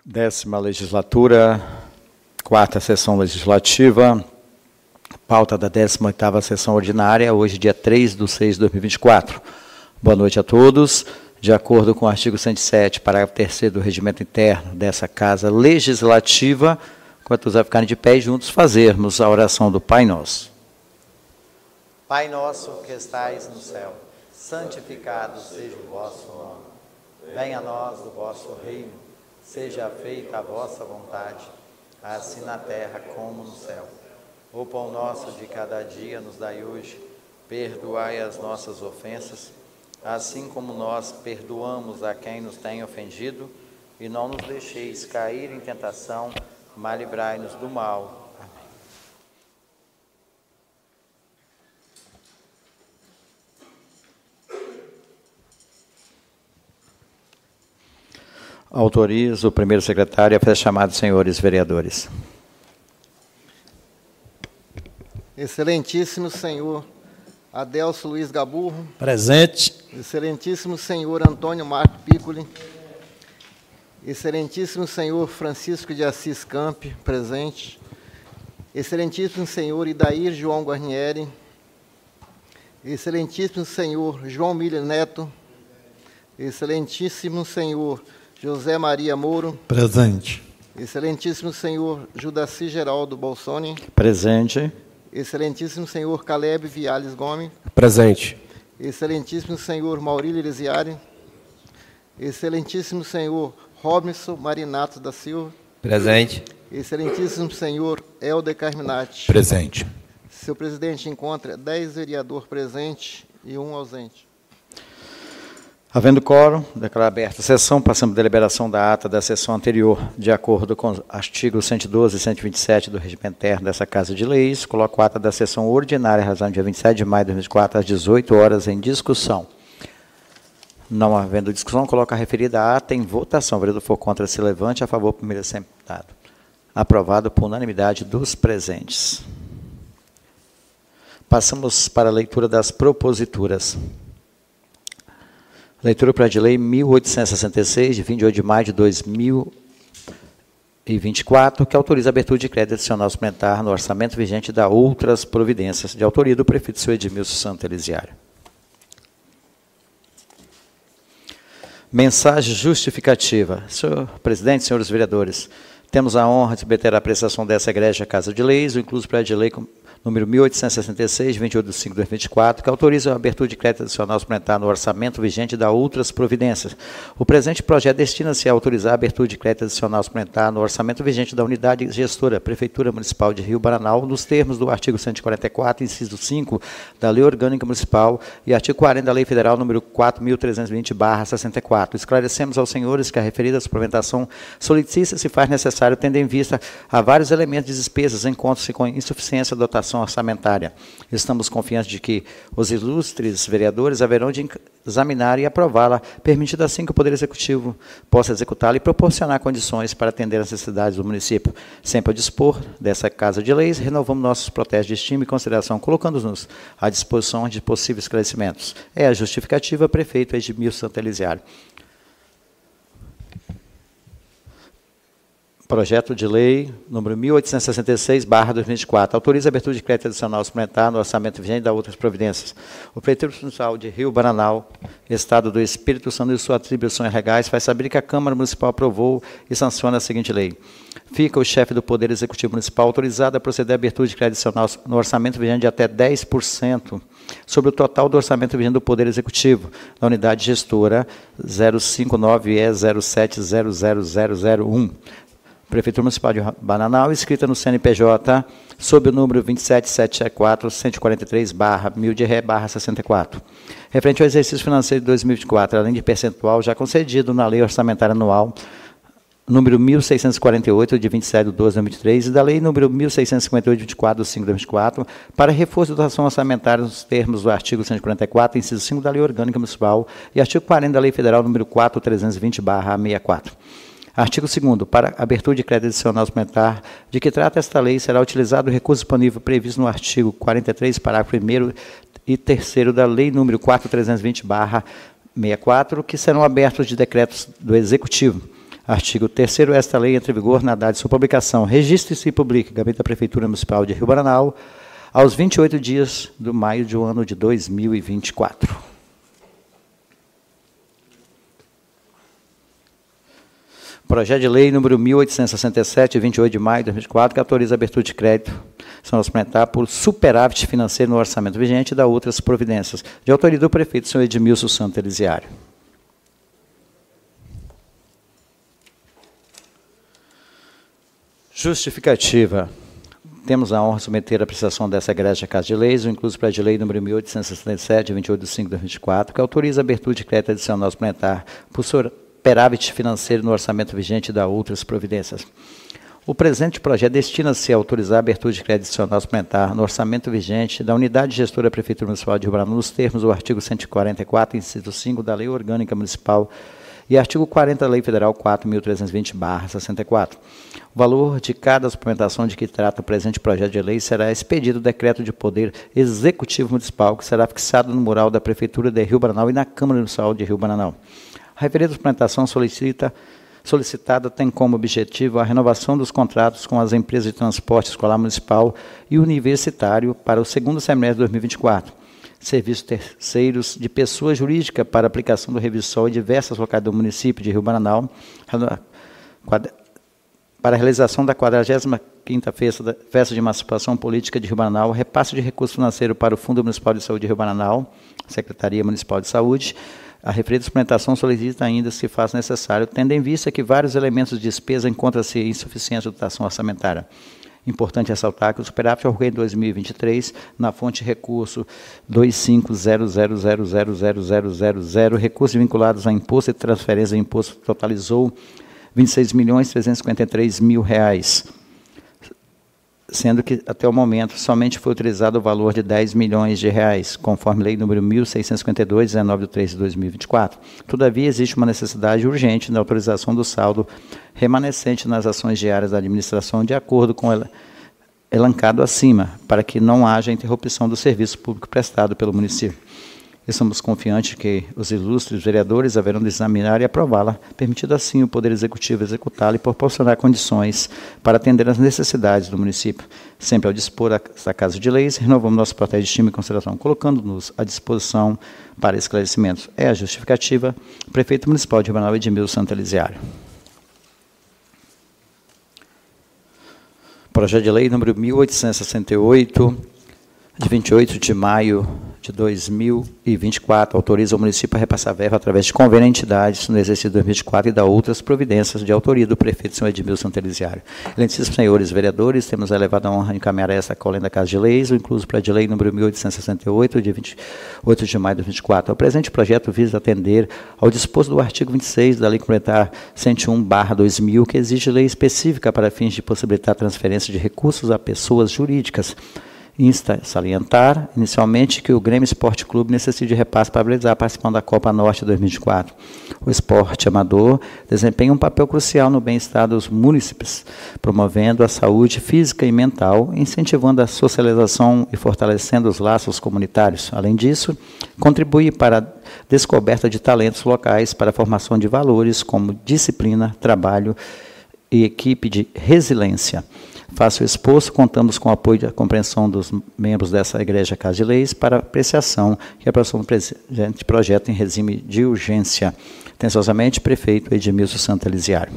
10ª legislatura, 4ª sessão legislativa, pauta da 18ª sessão ordinária, hoje dia 3/6/2024. Boa noite a todos. De acordo com o artigo 107, parágrafo 3º do regimento interno dessa Casa Legislativa, quantos a ficarem de pé e juntos fazermos a oração do Pai Nosso. Pai nosso que estais no céu, santificado seja o vosso nome. Venha a nós o vosso reino. Seja feita a vossa vontade, assim na terra como no céu. O pão nosso de cada dia nos dai hoje. Perdoai as nossas ofensas, assim como nós perdoamos a quem nos tem ofendido. E não nos deixeis cair em tentação, mas livrai-nos do mal. Autorizo o primeiro secretário a fazer chamado, senhores vereadores. Excelentíssimo senhor Adelso Luiz Gaburro. Presente. Excelentíssimo senhor Antônio Marco Piccoli. Excelentíssimo senhor Francisco de Assis Campi, presente. Excelentíssimo senhor Idair João Guarnieri. Excelentíssimo senhor João Miller Neto. Excelentíssimo senhor José Maria Moro. Presente. Excelentíssimo senhor Judaci Geraldo Bolsoni. Presente. Excelentíssimo senhor Caleb Viales Gomes. Presente. Excelentíssimo senhor Maurílio Elisiari. Excelentíssimo senhor Robinson Marinato da Silva. Presente. Excelentíssimo senhor Helder Carminati. Presente. Senhor presidente, encontra 10 vereadores presentes e 1 ausente. Havendo quórum, declaro aberta a sessão, passamos a deliberação da ata da sessão anterior, de acordo com os artigos 112 e 127 do regimento interno dessa Casa de Leis, coloco a ata da sessão ordinária, razão dia 27 de maio de 2024, às 18 horas, em discussão. Não havendo discussão, coloco a referida ata em votação. O vereador for contra, se levante. A favor, primeiro sentado. Aprovado por unanimidade dos presentes. Passamos para a leitura das proposituras. Leitura para a lei 1866, de 28 de maio de 2024, que autoriza a abertura de crédito adicional suplementar no orçamento vigente e da outras providências, de autoria do prefeito senhor Edmilson Santo Elisiário. Mensagem justificativa. Senhor presidente, senhores vereadores, temos a honra de submeter à apreciação dessa egrégia Casa de Leis, o incluso projeto de lei número 1866, 28 de 5 de 2024, que autoriza a abertura de crédito adicional suplementar no orçamento vigente e da outras providências. O presente projeto destina-se a autorizar a abertura de crédito adicional suplementar no orçamento vigente da unidade gestora Prefeitura Municipal de Rio Bananal, nos termos do artigo 144, inciso 5 da Lei Orgânica Municipal e artigo 40 da Lei Federal número 4.320/64. Esclarecemos aos senhores que a referida suplementação solicita se faz necessário, tendo em vista a vários elementos de despesas, encontram-se com insuficiência da dotação orçamentária. Estamos confiantes de que os ilustres vereadores haverão de examinar e aprová-la, permitindo assim que o Poder Executivo possa executá-la e proporcionar condições para atender às necessidades do município. Sempre ao dispor dessa Casa de Leis, renovamos nossos protestos de estima e consideração, colocando-nos à disposição de possíveis esclarecimentos. É a justificativa, prefeito Edmilson Santo Elisiário. Projeto de lei número 1866/2024, autoriza a abertura de crédito adicional suplementar no orçamento vigente da outras providências. O Prefeito Municipal de Rio Bananal, Estado do Espírito Santo e suas atribuições legais, faz saber que a Câmara Municipal aprovou e sanciona a seguinte lei. Fica o chefe do Poder Executivo Municipal autorizado a proceder à abertura de crédito adicional no orçamento vigente de até 10% sobre o total do orçamento vigente do Poder Executivo, da unidade gestora 059E0700001. Prefeitura Municipal de Bananal, inscrita no CNPJ, sob o número 27774-143/1000/64. Referente ao exercício financeiro de 2024, além de percentual já concedido na Lei Orçamentária Anual, número 1648, de 27 de 12 de 2023, e da Lei número 1658, de 24 de 5 de 2024, para reforço de dotação orçamentária nos termos do artigo 144, inciso 5 da Lei Orgânica Municipal e artigo 40 da Lei Federal número 4320/64. Artigo 2º. Para abertura de crédito adicional suplementar, de que trata esta lei, será utilizado o recurso disponível previsto no artigo 43, parágrafo 1º e 3º da Lei número 4320/64, que serão abertos de decretos do Executivo. Artigo 3º. Esta lei entra em vigor na data de sua publicação. Registre-se e publique, Gabinete da Prefeitura Municipal de Ribanal, aos 28 dias de maio do ano de 2024. Projeto de lei número 1867, 28 de maio de 2024, que autoriza a abertura de crédito suplementar por superávit financeiro no orçamento vigente e da outras providências. De autoria do prefeito, senhor Edmilson Santos Elisiário. Justificativa. Temos a honra de submeter a apreciação dessa egrégia Casa de Leis, o incluso projeto de lei número 1867, 28 de 5 de 2024, que autoriza a abertura de crédito adicional suplementar por superávit financeiro no orçamento vigente e da outras providências. O presente projeto destina-se a autorizar a abertura de crédito adicional suplementar no orçamento vigente da Unidade Gestora da Prefeitura Municipal de Ribanal, nos termos do artigo 144, inciso 5 da Lei Orgânica Municipal e artigo 40 da Lei Federal 4.320/64. O valor de cada suplementação de que trata o presente projeto de lei será expedido o decreto de poder executivo municipal, que será fixado no mural da Prefeitura de Rio Branal e na Câmara Municipal de Rio Branal. A referida suplementação solicitada tem como objetivo a renovação dos contratos com as empresas de transporte escolar municipal e universitário para o segundo semestre de 2024. Serviços terceiros de pessoa jurídica para aplicação do revisor em diversas localidades do município de Rio Branal, para a realização da 45ª Festa de Emancipação Política de Rio Branal, repasse de recurso financeiro para o Fundo Municipal de Saúde de Rio Branal, Secretaria Municipal de Saúde. A referida suplementação solicita ainda, se faz necessário, tendo em vista que vários elementos de despesa encontram-se em insuficiência de dotação orçamentária. Importante ressaltar que o superávit ocorreu em 2023, na fonte recurso 25.00000000, recursos vinculados a imposto e transferência de imposto, totalizou R$ 26.353.000, sendo que, até o momento, somente foi utilizado o valor de R$ 10 milhões, conforme lei número 1652, 19 de 3 de 2024. Todavia, existe uma necessidade urgente na autorização do saldo remanescente nas ações diárias da administração, de acordo com o elencado acima, para que não haja interrupção do serviço público prestado pelo município. Estamos confiantes que os ilustres vereadores haverão de examinar e aprová-la, permitindo assim o Poder Executivo executá-la e proporcionar condições para atender às necessidades do município. Sempre ao dispor da Casa de Leis, renovamos nosso protesto de estima e consideração, colocando-nos à disposição para esclarecimentos. É a justificativa, Prefeito Municipal de Ribanal, Edmilson Santos Elisiário. Projeto de Lei número 1868, de 28 de maio de 2024, autoriza o município a repassar verba através de convênio a entidades no exercício de 2024 e da outras providências de autoria do prefeito, senhor Edmilson Santos Elisiário. Excelentíssimos senhores vereadores, temos a elevada honra de encaminhar essa colenda da Casa de Leis, o incluso projeto de lei número 1868, de 28 de maio de 2024. O presente projeto visa atender ao disposto do artigo 26 da Lei Complementar 101/2000, que exige lei específica para fins de possibilitar a transferência de recursos a pessoas jurídicas. Insta a salientar, inicialmente, que o Grêmio Esporte Clube necessita de repasse para realizar a participação da Copa Norte 2024. O esporte amador desempenha um papel crucial no bem-estar dos munícipes, promovendo a saúde física e mental, incentivando a socialização e fortalecendo os laços comunitários. Além disso, contribui para a descoberta de talentos locais para a formação de valores como disciplina, trabalho e equipe de resiliência. Face ao exposto, contamos com o apoio e a compreensão dos membros dessa Igreja Casa de Leis para apreciação e aprovação do presente projeto em regime de urgência. Atenciosamente, prefeito Edmilson Santos Elisiário.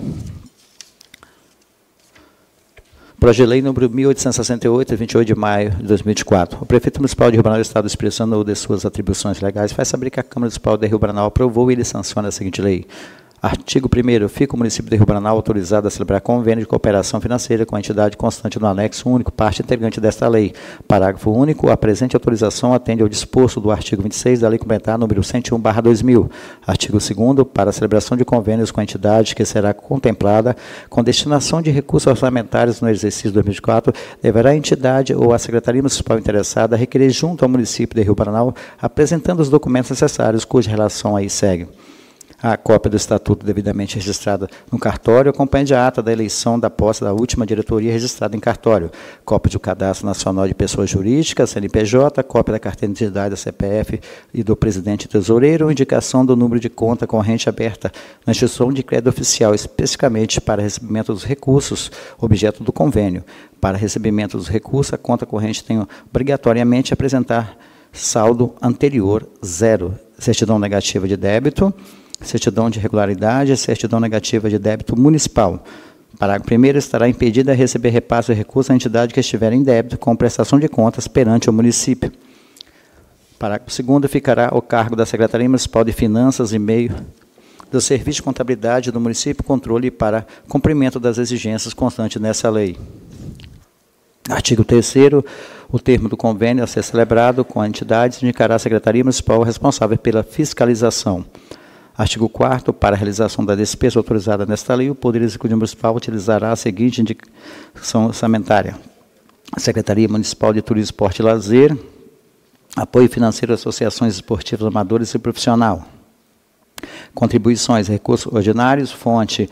Projeto de lei número 1868, 28 de maio de 2024. O prefeito municipal de Rio Branal, Estado do Espírito Santo, ou de suas atribuições legais, faz saber que a Câmara Municipal de Rio Branal aprovou e ele sanciona a seguinte lei. Artigo 1º. Fica o município de Rio Branal autorizado a celebrar convênio de cooperação financeira com a entidade constante no anexo único, parte integrante desta lei. Parágrafo único. A presente autorização atende ao disposto do artigo 26 da Lei Complementar número 101/2000. Artigo 2º. Para a celebração de convênios com a entidade que será contemplada com destinação de recursos orçamentários no exercício 2024, deverá a entidade ou a Secretaria Municipal interessada requerer junto ao município de Rio Branal, apresentando os documentos necessários cuja relação aí segue. A cópia do estatuto devidamente registrada no cartório, acompanha a ata da eleição da posse da última diretoria registrada em cartório, cópia do Cadastro Nacional de Pessoas Jurídicas, CNPJ, cópia da carteira de identidade da CPF e do presidente e tesoureiro, indicação do número de conta corrente aberta na instituição de crédito oficial, especificamente para recebimento dos recursos, objeto do convênio. Para recebimento dos recursos, a conta corrente tem obrigatoriamente apresentar saldo anterior 0, certidão negativa de débito, certidão de regularidade, certidão negativa de débito municipal. Parágrafo 1º, estará impedida a receber repasse de recursos à entidade que estiver em débito com prestação de contas perante o município. Parágrafo 2º, ficará ao cargo da Secretaria Municipal de Finanças e Meio do Serviço de Contabilidade do município controle para cumprimento das exigências constantes nessa lei. Artigo 3º, o termo do convênio a ser celebrado com a entidade indicará a Secretaria Municipal responsável pela fiscalização. Artigo 4º, para a realização da despesa autorizada nesta lei, o Poder Executivo Municipal utilizará a seguinte indicação orçamentária: a Secretaria Municipal de Turismo, Esporte e Lazer, apoio financeiro a associações esportivas amadoras e profissional, contribuições, recursos ordinários, fonte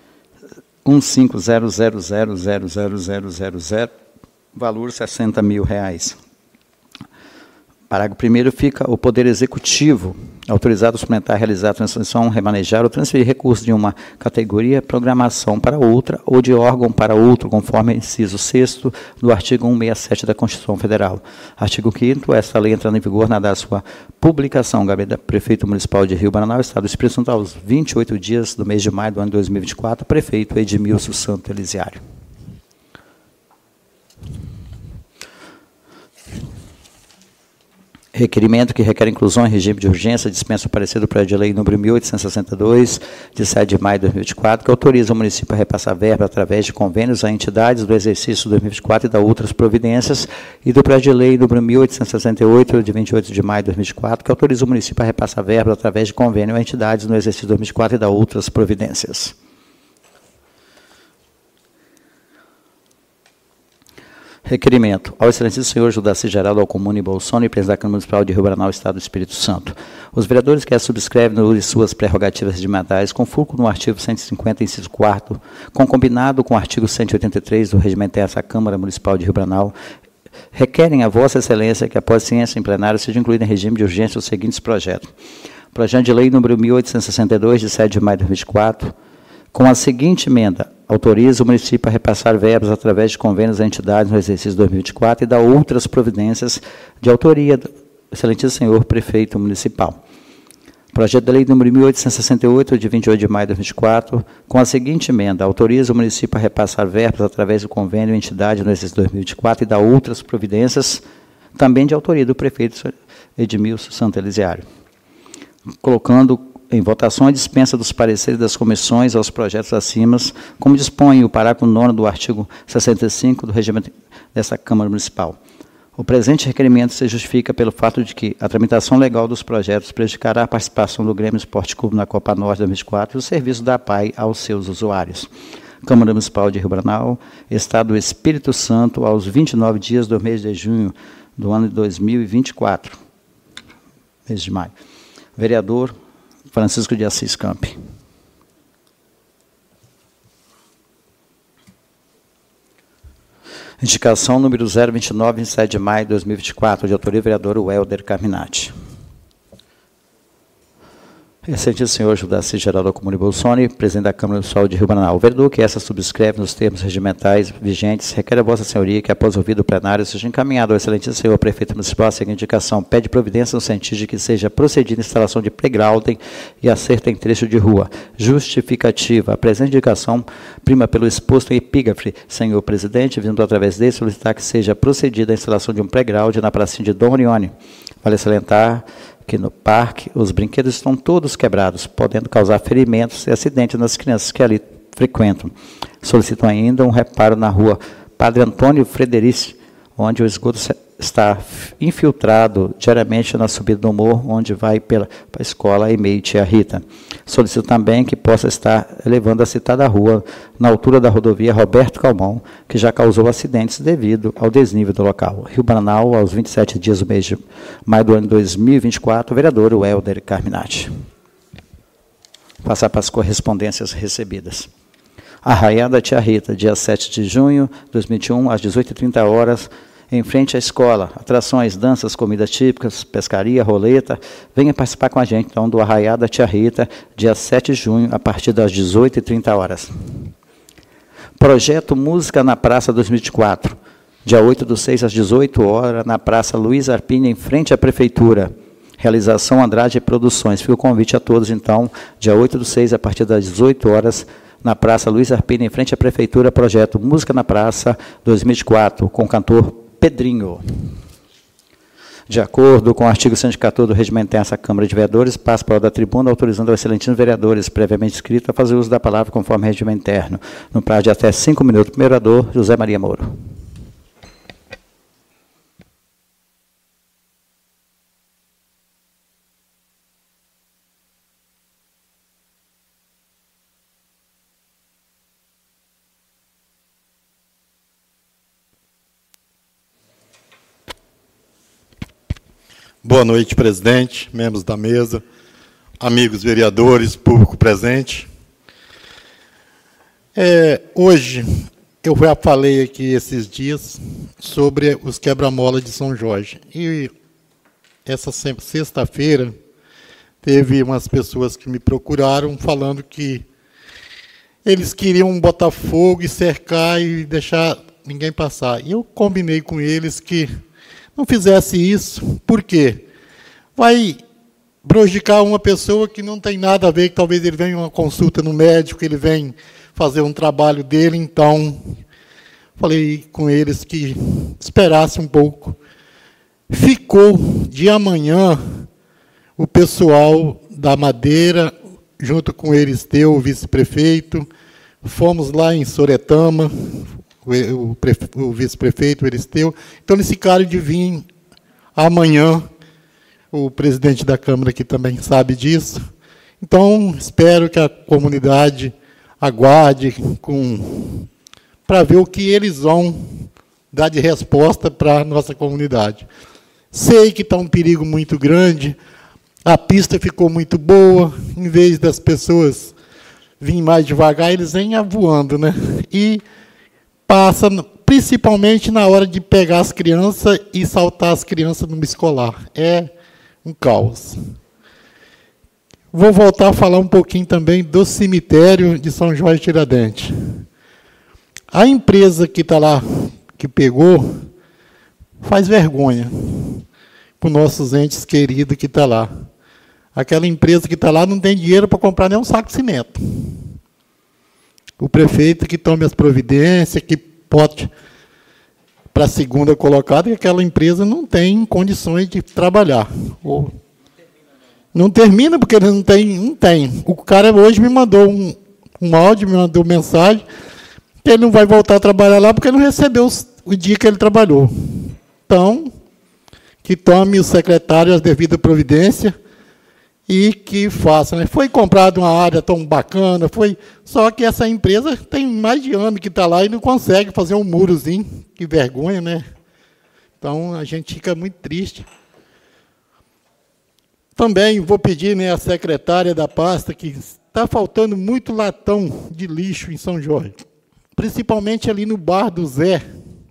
15000000000, valor R$60 mil. Parágrafo 1º, fica o Poder Executivo autorizado a suplementar, realizar a transição, remanejar ou transferir recursos de uma categoria programação para outra ou de órgão para outro, conforme inciso 6º do artigo 167 da Constituição Federal. Artigo 5º, esta lei entrando em vigor na data da sua publicação. Gabinete do Prefeito Municipal de Rio Bananal, Estado do Espírito Santo, aos 28 dias do mês de maio do ano de 2024, Prefeito Edmilson Santo Elisiário. Requerimento que requer inclusão em regime de urgência, dispensa o parecer do projeto de lei número 1862, de 7 de maio de 2024, que autoriza o município a repassar verba através de convênios a entidades do exercício 2024 e da outras providências, e do projeto de lei número 1868, de 28 de maio de 2024, que autoriza o município a repassar verba através de convênio a entidades no exercício 2024 e da outras providências. Requerimento. Ao excelentíssimo senhor Judaci Geraldo Alcomune Bolsoni, presidente da Câmara Municipal de Rio Bananal, Estado do Espírito Santo. Os vereadores que a subscrevem no uso de suas prerrogativas regimentais, com fulcro no artigo 150, inciso 4º, com combinado com o artigo 183 do regimento dessa Câmara Municipal de Rio Bananal, requerem a Vossa Excelência que, após ciência em plenário, seja incluído em regime de urgência os seguintes projetos. Projeto de lei número 1862, de 7 de maio de 2024, com a seguinte emenda: autoriza o município a repassar verbas através de convênios a entidades no exercício 2024 e da outras providências de autoria do excelentíssimo senhor Prefeito Municipal. Projeto de lei número 1868, de 28 de maio de 2024, com a seguinte emenda: autoriza o município a repassar verbas através do convênio a entidade no exercício 2024 e da outras providências, também de autoria do Prefeito Edmilson Santo Elisiário. Colocando em votação a dispensa dos pareceres das comissões aos projetos acima, como dispõe o parágrafo 9º do artigo 65 do regimento desta Câmara Municipal. O presente requerimento se justifica pelo fato de que a tramitação legal dos projetos prejudicará a participação do Grêmio Esporte Clube na Copa Norte 2024 e o serviço da APAI aos seus usuários. Câmara Municipal de Rio Bananal, Estado do Espírito Santo, aos 29 dias do mês de junho do ano de 2024. Mês de maio. Vereador Francisco de Assis Campi. Indicação número 029, 27 de maio de 2024, de autoria do vereador Welder Carminati. Excelentíssimo senhor Judaci Geraldo Alcomune Bolsoni, presidente da Câmara Municipal de Rio Bananal. O vereador que essa subscreve nos termos regimentais vigentes requer a vossa senhoria que, após ouvido o plenário, seja encaminhado ao excelentíssimo senhor Prefeito Municipal a seguinte indicação: pede providência no sentido de que seja procedida a instalação de playground e acerto em trecho de rua. Justificativa. A presente indicação prima pelo exposto em epígrafe, senhor presidente, vindo através dele solicitar que seja procedida a instalação de um playground na pracinha de Dom Orione. Vale salientar que no parque os brinquedos estão todos quebrados, podendo causar ferimentos e acidentes nas crianças que ali frequentam. Solicitam ainda um reparo na rua Padre Antônio Frederici, onde o esgoto está infiltrado diariamente na subida do morro, onde vai para a escola EMEI Tia Rita. Solicito também que possa estar elevando a citada rua na altura da rodovia Roberto Calmon, que já causou acidentes devido ao desnível do local. Rio Bananal, aos 27 dias do mês de maio do ano de 2024, vereador Welder Carminati. Passar para as correspondências recebidas. Arraiada Tia Rita, dia 7 de junho de 2021, às 18h30, em frente à escola. Atrações, danças, comidas típicas, pescaria, roleta. Venha participar com a gente, então, do Arraiada Tia Rita, dia 7 de junho, a partir das 18h30. Projeto Música na Praça 2024, dia 8/6, às 18h, na Praça Luiz Arpini, em frente à Prefeitura. Realização Andrade Produções. Fica o convite a todos, então, dia 8/6, a partir das 18h, na Praça Luiz Arpini, em frente à Prefeitura, projeto Música na Praça 2024, com o cantor Pedrinho. De acordo com o artigo 114 do Regimento Interno dessa Câmara de Vereadores, passo para a da tribuna, autorizando aos excelentíssimos vereadores, previamente inscritos, a fazer uso da palavra conforme regimento interno, no prazo de até 5 minutos. Primeiro vereador, José Maria Mouro. Boa noite, presidente, membros da mesa, amigos vereadores, público presente. Hoje, eu já falei aqui esses dias sobre os quebra-mola de São Jorge. E essa sexta-feira, teve umas pessoas que me procuraram falando que eles queriam botar fogo e cercar e deixar ninguém passar. E eu combinei com eles que não fizesse isso, por quê? Vai prejudicar uma pessoa que não tem nada a ver, que talvez ele venha uma consulta no médico, ele vem fazer um trabalho dele, então falei com eles que esperasse um pouco. Ficou de amanhã o pessoal da Madeira, junto com o Eristeu, o vice-prefeito, fomos lá em Soretama, o vice-prefeito, o Eristeu. Então, eles ficaram de vir amanhã. O presidente da Câmara aqui também sabe disso. Então, espero que a comunidade aguarde para ver o que eles vão dar de resposta para a nossa comunidade. Sei que está um perigo muito grande, a pista ficou muito boa, em vez das pessoas virem mais devagar, eles vêm voando, né? E passa, principalmente na hora de pegar as crianças e saltar as crianças no escolar. É um caos. Vou voltar a falar um pouquinho também do cemitério de São Jorge Tiradentes. A empresa que está lá, que pegou, faz vergonha para os nossos entes queridos que estão lá. Aquela empresa que está lá não tem dinheiro para comprar nem um saco de cimento. O prefeito que tome as providências, que pode para a segunda colocada, e aquela empresa não tem condições de trabalhar. Não termina, porque ele não tem. O cara hoje me mandou um áudio, me mandou mensagem, que ele não vai voltar a trabalhar lá, porque ele não recebeu o dia que ele trabalhou. Então, que tome o secretário as devidas providências, e que faça. Né? Foi comprada uma área tão bacana, só que essa empresa tem mais de ano que está lá e não consegue fazer um murozinho. Que vergonha, né? Então, a gente fica muito triste. Também vou pedir, né, à secretária da pasta, que está faltando muito latão de lixo em São Jorge, principalmente ali no bar do Zé,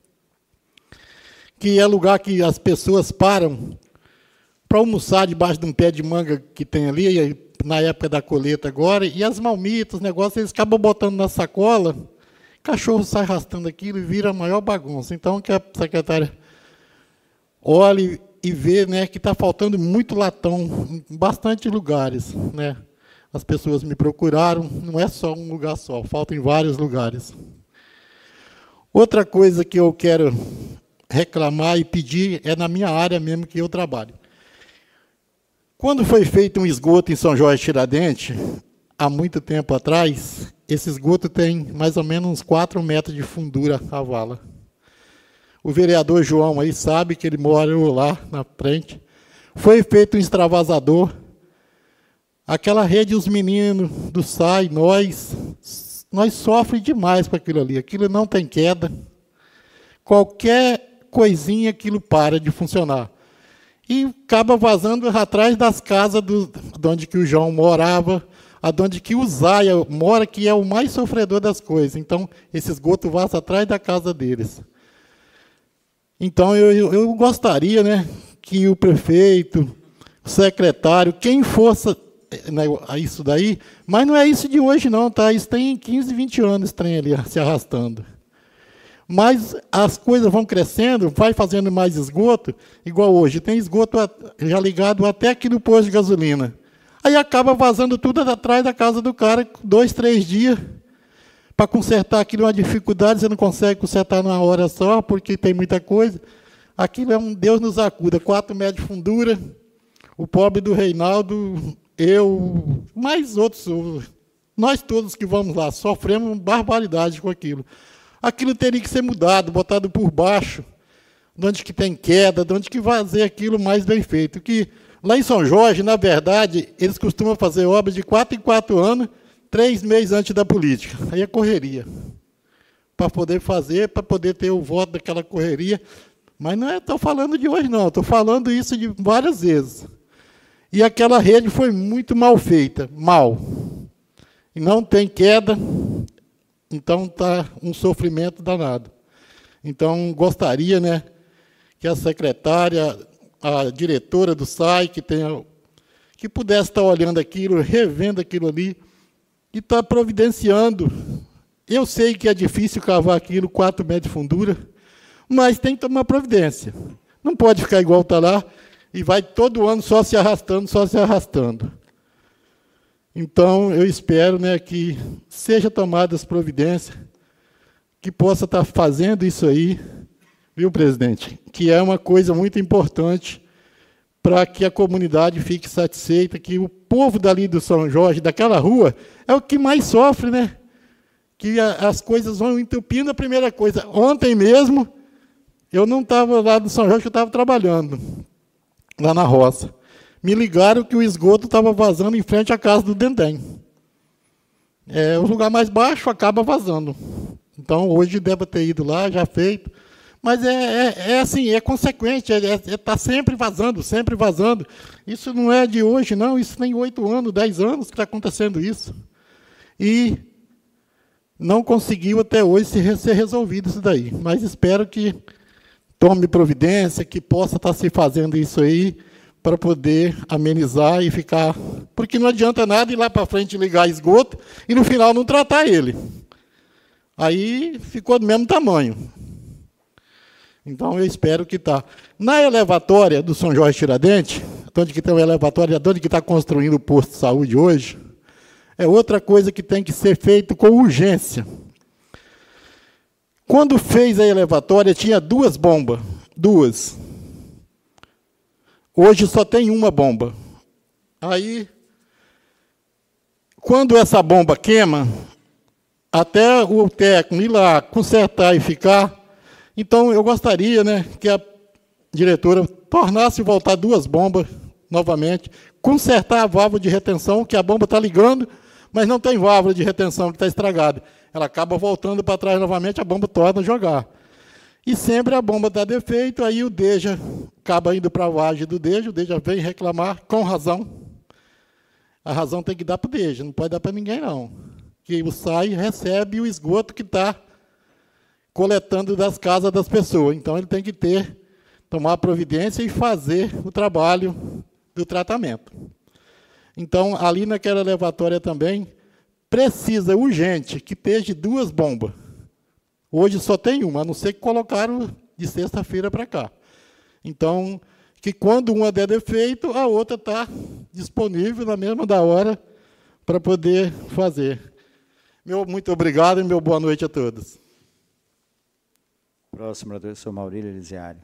que é lugar que as pessoas param para almoçar debaixo de um pé de manga que tem ali, na época da colheita agora, e as malmitas, os negócios, eles acabam botando na sacola, cachorro sai arrastando aquilo e vira a maior bagunça. Então, que a secretária olhe e vê, né, que está faltando muito latão em bastante lugares. Né? As pessoas me procuraram, não é só um lugar só, falta em vários lugares. Outra coisa que eu quero reclamar e pedir é na minha área mesmo que eu trabalho. Quando foi feito um esgoto em São Jorge Tiradentes, há muito tempo atrás, esse esgoto tem mais ou menos uns 4 metros de fundura a vala. O vereador João aí sabe que ele mora lá na frente. Foi feito um extravasador. Aquela rede, os meninos do SAI, nós sofremos demais com aquilo ali. Aquilo não tem queda. Qualquer coisinha, aquilo para de funcionar. E acaba vazando atrás das casas de onde que o João morava, aonde que o Zaia mora, que é o mais sofredor das coisas. Então, esse esgoto vaza atrás da casa deles. Então, eu gostaria, né, que o prefeito, o secretário, quem fosse isso daí, mas não é isso de hoje não, tá? Isso tem 15, 20 anos, trem ali se arrastando. Mas as coisas vão crescendo, vai fazendo mais esgoto, igual hoje. Tem esgoto já ligado até aqui no posto de gasolina. Aí acaba vazando tudo atrás da casa do cara, 2, 3 dias. Para consertar aquilo é uma dificuldade, você não consegue consertar numa hora só, porque tem muita coisa. Aquilo é um Deus nos acuda, 4 metros de fundura. O pobre do Reinaldo, eu, mais outros, nós todos que vamos lá, sofremos barbaridade com aquilo. Aquilo teria que ser mudado, botado por baixo, de onde que tem queda, de onde que fazer aquilo mais bem feito. Que lá em São Jorge, na verdade, eles costumam fazer obras de 4 em 4 anos, 3 meses antes da política. Aí é correria. Para poder fazer, para poder ter o voto daquela correria. Mas não estou falando de hoje, não. Estou falando isso de várias vezes. E aquela rede foi muito mal feita, mal. E não tem queda. Então, está um sofrimento danado. Então, gostaria, né, que a secretária, a diretora do SAI, que pudesse estar olhando aquilo, revendo aquilo ali, e estar providenciando. Eu sei que é difícil cavar aquilo, 4 metros de fundura, mas tem que tomar providência. Não pode ficar igual está lá, e vai todo ano só se arrastando, só se arrastando. Então, eu espero, né, que seja tomadas providências, que possa estar fazendo isso aí, viu, presidente? Que é uma coisa muito importante para que a comunidade fique satisfeita, que o povo dali do São Jorge, daquela rua, é o que mais sofre, né? Que as coisas vão entupindo. A primeira coisa, ontem mesmo, eu não estava lá do São Jorge, eu estava trabalhando, lá na roça. Me ligaram que o esgoto estava vazando em frente à casa do Dendém. É o lugar mais baixo, acaba vazando. Então, hoje deve ter ido lá, já feito. Mas é assim, é consequente, está sempre vazando, sempre vazando. Isso não é de hoje, não, isso tem 8 anos, 10 anos que está acontecendo isso. E não conseguiu até hoje ser resolvido isso daí. Mas espero que tome providência, que possa estar se fazendo isso aí, para poder amenizar e ficar... Porque não adianta nada ir lá para frente ligar esgoto e, no final, não tratar ele. Aí ficou do mesmo tamanho. Então, eu espero que está. Na elevatória do São Jorge Tiradentes, onde que tem uma elevatória, onde que está construindo o posto de saúde hoje, é outra coisa que tem que ser feito com urgência. Quando fez a elevatória, tinha 2 bombas. 2. Hoje só tem uma bomba. Aí, quando essa bomba queima, até o técnico ir lá consertar e ficar... Então, eu gostaria, né, que a diretora tornasse voltar 2 bombas novamente, consertar a válvula de retenção, que a bomba está ligando, mas não tem válvula de retenção, que está estragada. Ela acaba voltando para trás novamente, a bomba torna a jogar. E sempre a bomba dá defeito, aí o DEJA acaba indo para a vargem do DEJA, o DEJA vem reclamar com razão. A razão tem que dar para o DEJA, não pode dar para ninguém, não. Que o SAI recebe o esgoto que está coletando das casas das pessoas. Então, ele tem que tomar providência e fazer o trabalho do tratamento. Então, ali naquela elevatória também, precisa urgente que esteja 2 bombas. Hoje só tem uma, a não ser que colocaram de sexta-feira para cá. Então, que quando uma der defeito, a outra está disponível na mesma da hora para poder fazer. Meu muito obrigado e meu boa noite a todos. Próximo, orador, senhor Maurílio Elisiário.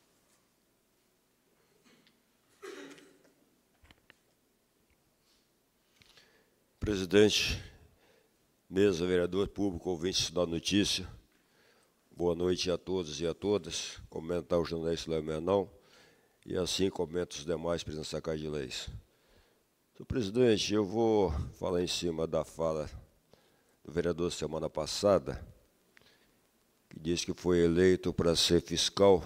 Presidente, mesa, vereador público, ouvintes da notícia, boa noite a todos e a todas. Comentar o jornalista Léo Menão e assim comento os demais presidentes da Casa de Leis. Senhor presidente, eu vou falar em cima da fala do vereador semana passada, que disse que foi eleito para ser fiscal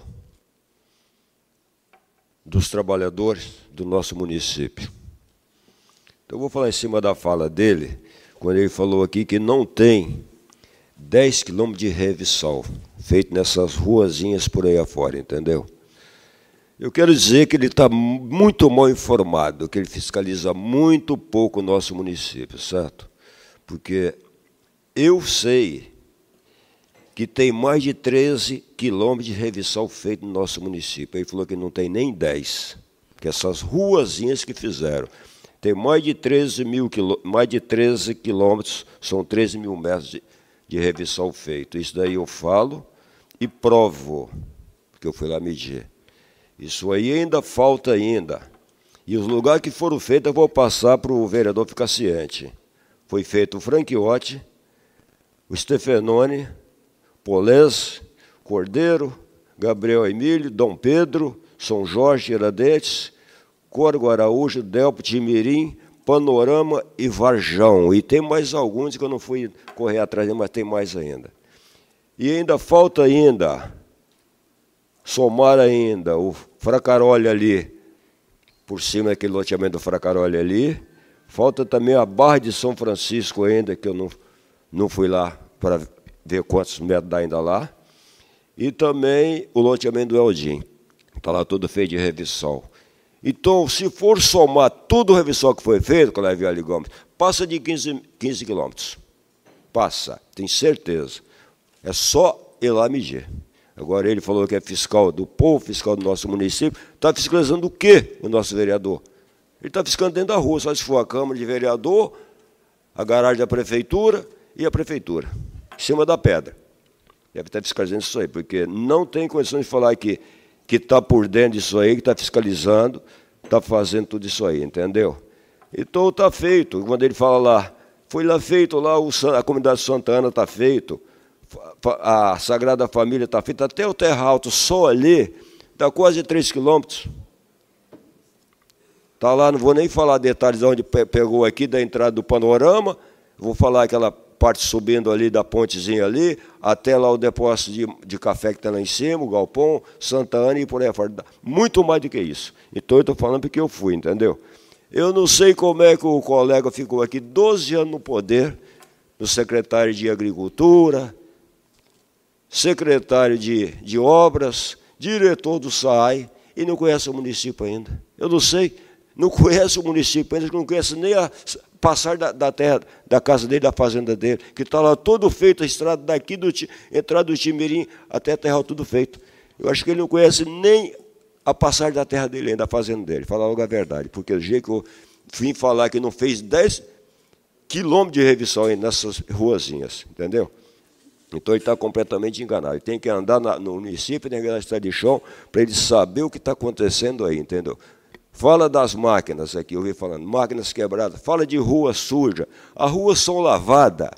dos trabalhadores do nosso município. Então, eu vou falar em cima da fala dele, quando ele falou aqui que não tem 10 quilômetros de revissol feito nessas ruazinhas por aí afora, entendeu? Eu quero dizer que ele está muito mal informado, que ele fiscaliza muito pouco o nosso município, certo? Porque eu sei que tem mais de 13 quilômetros de revissol feito no nosso município. Ele falou que não tem nem 10, que essas ruazinhas que fizeram. Tem mais de 13 quilômetros, são 13 mil metros de revissol feito. Isso daí eu falo e provo, porque eu fui lá medir. Isso aí ainda falta ainda. E os lugares que foram feitos eu vou passar para o vereador ficar ciente. Foi feito o Franchiotti, o Stefanoni, Polés, Cordeiro, Gabriel Emílio, Dom Pedro, São Jorge, Tiradentes, Córrego Araújo, Delpo, Timirim, Panorama e Varjão. E tem mais alguns que eu não fui correr atrás, mas tem mais ainda. E ainda falta somar ainda o Fracaroli ali, por cima daquele loteamento do Fracaroli ali. Falta também a Barra de São Francisco ainda, que eu não fui lá para ver quantos metros dá ainda lá. E também o loteamento do Eldim. Está lá todo feito de revissol. Então, se for somar todo o revissol que foi feito, Clévio Ali Gomes, passa de 15 quilômetros. Passa, tenho certeza. É só ir lá medir. Agora ele falou que é fiscal do povo, fiscal do nosso município. Está fiscalizando o quê, o nosso vereador? Ele está fiscalizando dentro da rua, só se for a Câmara de Vereador, a garagem da Prefeitura e a Prefeitura, em cima da pedra. Deve estar fiscalizando isso aí, porque não tem condições de falar que está por dentro disso aí, que está fiscalizando, está fazendo tudo isso aí, entendeu? Então está feito. Quando ele fala lá, foi lá feito, lá a comunidade Santa Ana está feito, a Sagrada Família está feita, até o Terra Alto, só ali, dá quase 3 quilômetros. Está lá, não vou nem falar detalhes onde pegou aqui, da entrada do Panorama, vou falar aquela parte subindo ali da pontezinha ali, até lá o depósito de café que está lá em cima, o galpão, Santa Ana e por aí fora. Muito mais do que isso. Então eu estou falando porque eu fui, entendeu? Eu não sei como é que o colega ficou aqui 12 anos no poder, no secretário de Agricultura, secretário de Obras, diretor do SAAI, e não conhece o município ainda. Eu não sei, não conhece o município ainda, não conhece nem a passar da terra, da casa dele, da fazenda dele, que está lá todo feito, a estrada daqui, entrada do Timirim até a terra, tudo feito. Eu acho que ele não conhece nem a passar da terra dele ainda, da fazenda dele, falar logo a verdade, porque o jeito que eu vim falar que não fez 10 quilômetros de revisão ainda nessas ruazinhas, entendeu? Então ele está completamente enganado. Ele tem que andar no município, tem que andar na estrada de chão, para ele saber o que está acontecendo aí, entendeu? Fala das máquinas aqui, eu ouvi falando, máquinas quebradas. Fala de rua suja. As ruas são lavadas.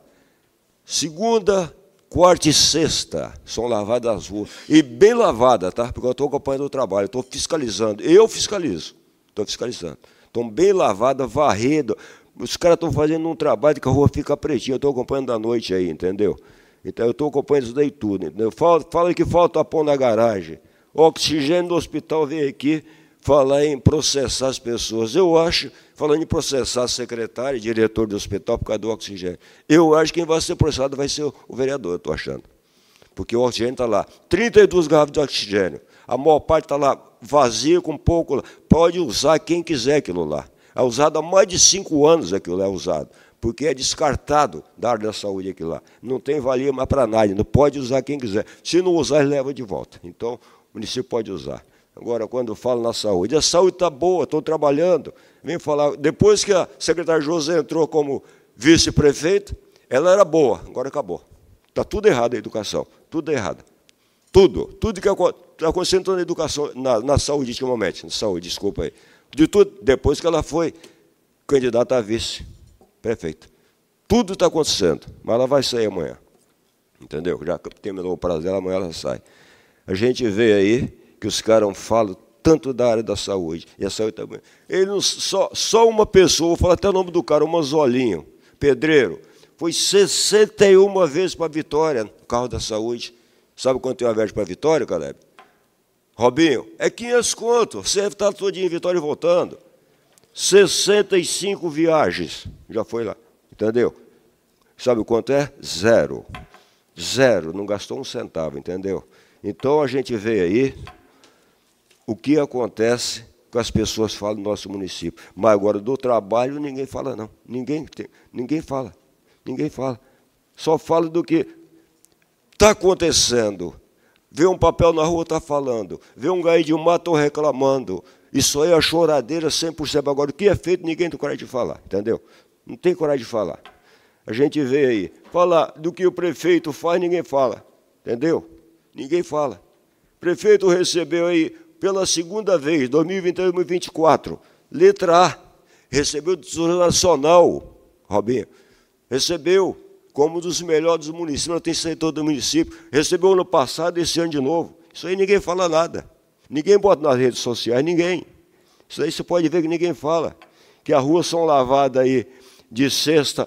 Segunda, quarta e sexta são lavadas as ruas. E bem lavadas, tá? Porque eu estou acompanhando o trabalho, estou fiscalizando. Eu fiscalizo, estou fiscalizando. Estão bem lavadas, varridas. Os caras estão fazendo um trabalho que a rua fica pretinha. Eu estou acompanhando à noite aí, entendeu? Então eu estou acompanhando isso daí tudo. Entendeu? Fala que falta pão na garagem. O oxigênio do hospital veio aqui falar em processar as pessoas. Eu acho, falando em processar secretário e diretor do hospital por causa do oxigênio, eu acho que quem vai ser processado vai ser o vereador, eu estou achando. Porque o oxigênio está lá. 32 garrafas de oxigênio. A maior parte está lá vazia, com pouco. Pode usar quem quiser aquilo lá. É usado há mais de 5 anos aquilo lá é usado. Porque é descartado da área da saúde aquilo lá. Não tem valia mais para nada. Não pode usar quem quiser. Se não usar, ele leva de volta. Então, o município pode usar. Agora, quando eu falo na saúde, a saúde está boa, estou trabalhando. Vem falar, depois que a secretária José entrou como vice-prefeita, ela era boa, agora acabou. Está tudo errado a educação, tudo errado. Tudo que está acontecendo na educação, na saúde ultimamente, na saúde, desculpa aí. De tudo, depois que ela foi candidata a vice-prefeita. Tudo está acontecendo, mas ela vai sair amanhã. Entendeu? Já terminou o prazo dela, amanhã ela sai. A gente vê aí que os caras falam tanto da área da saúde, e a saúde também. Ele não, só uma pessoa, vou falar até o nome do cara, o Manzolinho, pedreiro, foi 61 vezes para a Vitória, no carro da saúde. Sabe quanto tem uma viagem para a Vitória, Caleb? Robinho, é 500 conto, você está todo dia em Vitória e voltando. 65 viagens, já foi lá, entendeu? Sabe o quanto é? Zero. Zero, não gastou um centavo, entendeu? Então a gente vê aí o que acontece com as pessoas falam do nosso município. Mas agora do trabalho ninguém fala não. Ninguém fala. Ninguém fala. Só fala do que está acontecendo. Vê um papel na rua, está falando. Vê um gaí de mato, reclamando. Isso aí é a choradeira 100%. Agora, o que é feito, ninguém tem coragem de falar, entendeu? Não tem coragem de falar. A gente vê aí, falar do que o prefeito faz, ninguém fala, entendeu? Ninguém fala. O prefeito recebeu aí, pela segunda vez, 2023, 2024, letra A, recebeu do Tesouro Nacional, Robinho, recebeu como um dos melhores do município, não tem setor do município, recebeu ano passado e esse ano de novo. Isso aí ninguém fala nada. Ninguém bota nas redes sociais, ninguém. Isso aí você pode ver que ninguém fala. Que as ruas são lavadas aí de sexta,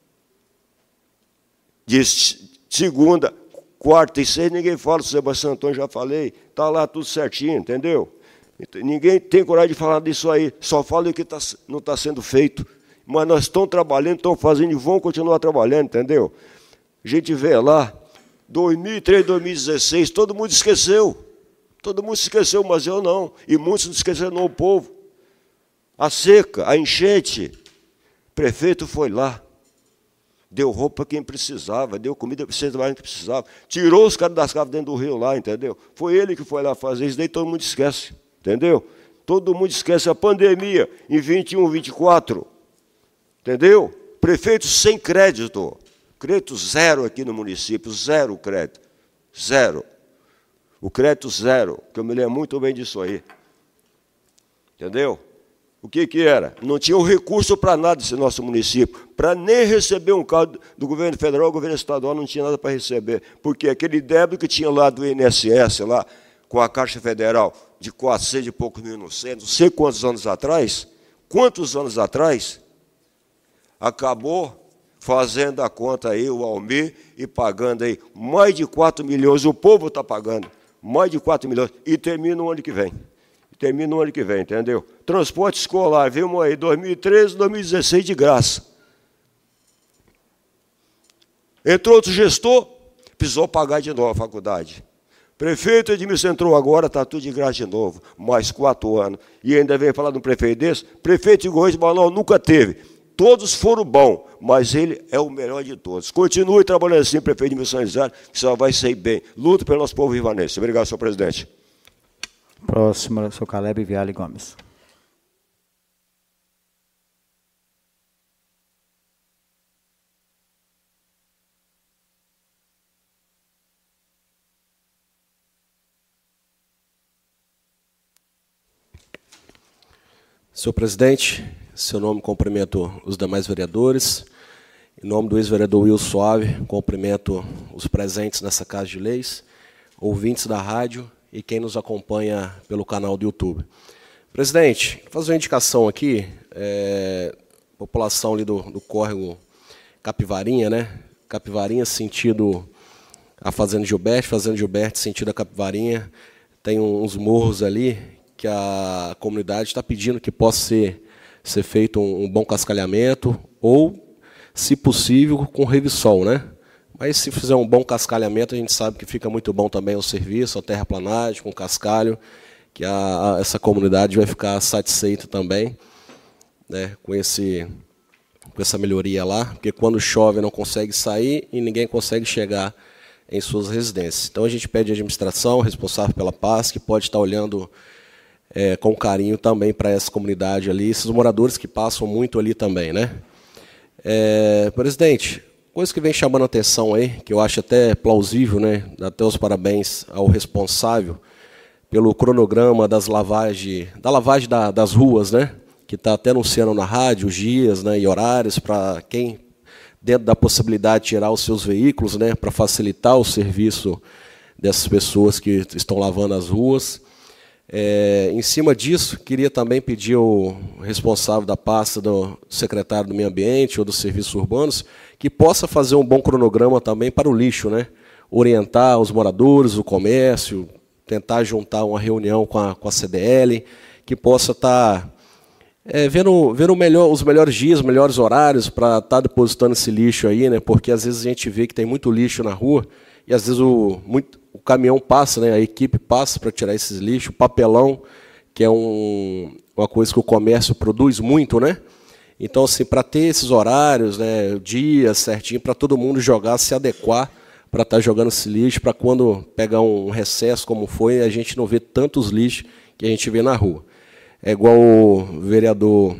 de segunda, quarta e sexta, ninguém fala. O Sebastião Antônio já falei, está lá tudo certinho, entendeu? Ninguém tem coragem de falar disso aí, só fala do que não está sendo feito. Mas nós estamos trabalhando, estamos fazendo e vamos continuar trabalhando, entendeu? A gente vê lá, 2003, 2016, todo mundo esqueceu. Todo mundo se esqueceu, mas eu não. E muitos não esqueceram, não, o povo. A seca, a enchente. O prefeito foi lá. Deu roupa para quem precisava, deu comida para quem precisava. Tirou os caras das casas dentro do rio lá, entendeu? Foi ele que foi lá fazer isso, daí todo mundo esquece, entendeu? Todo mundo esquece a pandemia em 21, 24. Entendeu? Prefeito sem crédito. Crédito zero aqui no município, zero crédito. Zero. O crédito zero, que eu me lembro muito bem disso aí. Entendeu? O que era? Não tinha um recurso para nada esse nosso município. Para nem receber um carro do governo federal, o governo estadual não tinha nada para receber. Porque aquele débito que tinha lá do INSS, lá, com a Caixa Federal, de 400 e poucos mil, não sei quantos anos atrás, acabou fazendo a conta aí, o Almir, e pagando aí mais de 4 milhões, o povo está pagando mais de 4 milhões, e termina no ano que vem. Entendeu? Transporte escolar, vimos aí, 2013, 2016, de graça. Entrou outro gestor, precisou pagar de novo a faculdade. Prefeito Edmilson entrou agora, está tudo de graça de novo, mais 4 anos. E ainda veio falar de um prefeito desse, prefeito de Goiás, Manaus nunca teve. Todos foram bons, mas ele é o melhor de todos. Continue trabalhando assim, prefeito de Missão Isara, que só vai sair bem. Luta pelo nosso povo rivanense. Obrigado, senhor presidente. Próximo, senhor Caleb Viale Gomes. Senhor presidente, seu nome, cumprimento os demais vereadores. Em nome do ex-vereador Will Suave, cumprimento os presentes nessa Casa de Leis, ouvintes da rádio e quem nos acompanha pelo canal do YouTube. Presidente, vou fazer uma indicação aqui, população ali do córrego Capivarinha, né? Capivarinha sentido a Fazenda Gilberto sentido a Capivarinha, tem uns morros ali que a comunidade está pedindo que possa ser feito um bom cascalhamento ou, se possível, com revissol, né? Mas se fizer um bom cascalhamento, a gente sabe que fica muito bom também o serviço, a terraplanagem, com cascalho, que essa comunidade vai ficar satisfeita também, né, com essa melhoria lá, porque quando chove não consegue sair e ninguém consegue chegar em suas residências. Então a gente pede à administração, responsável pela paz, que pode estar olhando com carinho também para essa comunidade ali, esses moradores que passam muito ali também, né? Presidente, coisa que vem chamando a atenção aí, que eu acho até plausível, né? Dá até os parabéns ao responsável pelo cronograma da lavagem das ruas, né? Que está até anunciando na rádio os dias, né, e horários para quem, dentro da possibilidade de tirar os seus veículos, né, para facilitar o serviço dessas pessoas que estão lavando as ruas. Em cima disso, queria também pedir ao responsável da pasta do secretário do Meio Ambiente ou dos Serviços Urbanos que possa fazer um bom cronograma também para o lixo, né? Orientar os moradores, o comércio, tentar juntar uma reunião com a CDL, que possa estar vendo os melhores dias, os melhores horários para estar depositando esse lixo aí, né? Porque às vezes a gente vê que tem muito lixo na rua e às vezes o caminhão passa, né? A equipe passa para tirar esses lixos, o papelão, que é uma coisa que o comércio produz muito, né? Então, assim, para ter esses horários, né, dias certinho, para todo mundo jogar, se adequar para estar jogando esse lixo, para quando pegar um recesso como foi, a gente não vê tantos lixos que a gente vê na rua. É igual o vereador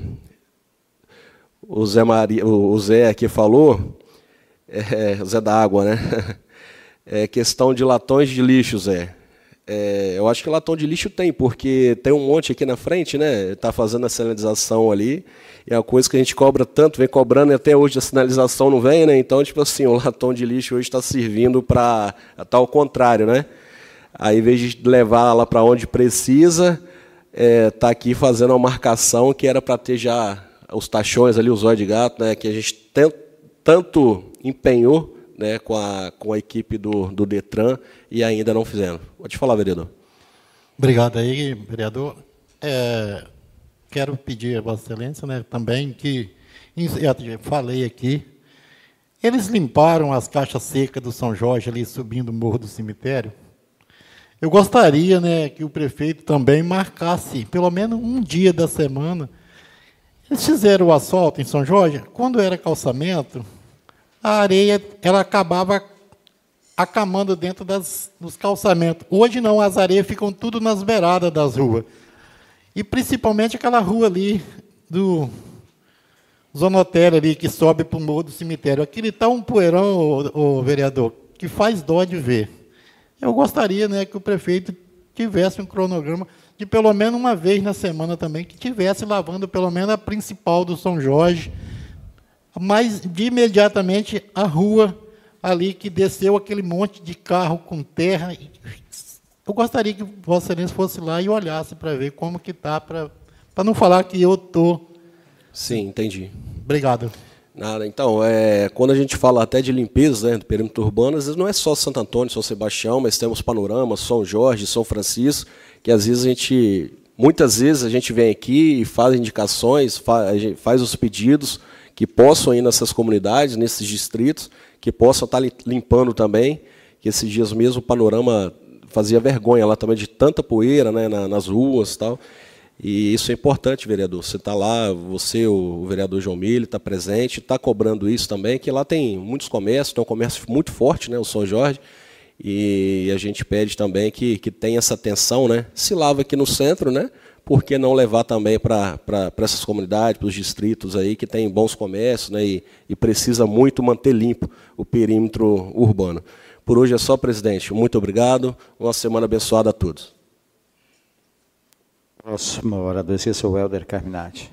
o Zé aqui falou, Zé da Água, né? É questão de latões de lixo, Zé. Eu acho que latão de lixo tem, porque tem um monte aqui na frente, né? Está fazendo a sinalização ali, e é uma coisa que a gente cobra tanto, vem cobrando, e até hoje a sinalização não vem, né? Então, tipo assim, o latão de lixo hoje está servindo para estar ao contrário, né? Aí, em vez de levar lá para onde precisa, está aqui fazendo uma marcação que era para ter já os tachões ali, os olhos de gato, né? Que a gente tanto empenhou, né, com a equipe do Detran, e ainda não fizemos. Pode falar, vereador. Obrigado aí, vereador. Quero pedir a Vossa Excelência, né, também que, eu falei aqui, eles limparam as caixas secas do São Jorge, ali subindo o Morro do Cemitério. Eu gostaria, né, que o prefeito também marcasse, pelo menos um dia da semana. Eles fizeram o asfalto em São Jorge, quando era calçamento, a areia ela acabava acamando dentro dos calçamentos. Hoje não, as areias ficam tudo nas beiradas das ruas. E principalmente aquela rua ali do Zonotério ali, que sobe para o Morro do Cemitério. Aquele está um poeirão, o vereador, que faz dó de ver. Eu gostaria, né, que o prefeito tivesse um cronograma de pelo menos uma vez na semana também, que tivesse lavando pelo menos a principal do São Jorge, mas de imediatamente a rua ali que desceu aquele monte de carro com terra. Eu gostaria que Vossa Excelência fosse lá e olhasse para ver como que está, para não falar que eu estou... Sim, entendi. Obrigado. Nada. Então, quando a gente fala até de limpeza, né, do perímetro urbano, às vezes não é só Santo Antônio, São Sebastião, mas temos Panorama, São Jorge, São Francisco, que às vezes muitas vezes a gente vem aqui e faz indicações, faz os pedidos que possam ir nessas comunidades, nesses distritos, que possam estar limpando também, que esses dias mesmo o Panorama fazia vergonha lá também de tanta poeira, né, nas ruas e tal. E isso é importante, vereador. Você está lá, você, o vereador João Milho, está presente, está cobrando isso também, que lá tem muitos comércios, tem um comércio muito forte, né, o São Jorge, e a gente pede também que tenha essa atenção, né? Se lava aqui no centro, né? Por que não levar também para essas comunidades, para os distritos aí que tem bons comércios, né, e precisa muito manter limpo o perímetro urbano. Por hoje é só, presidente. Muito obrigado. Uma semana abençoada a todos. Próximo orador, esse é o Helder Carminati.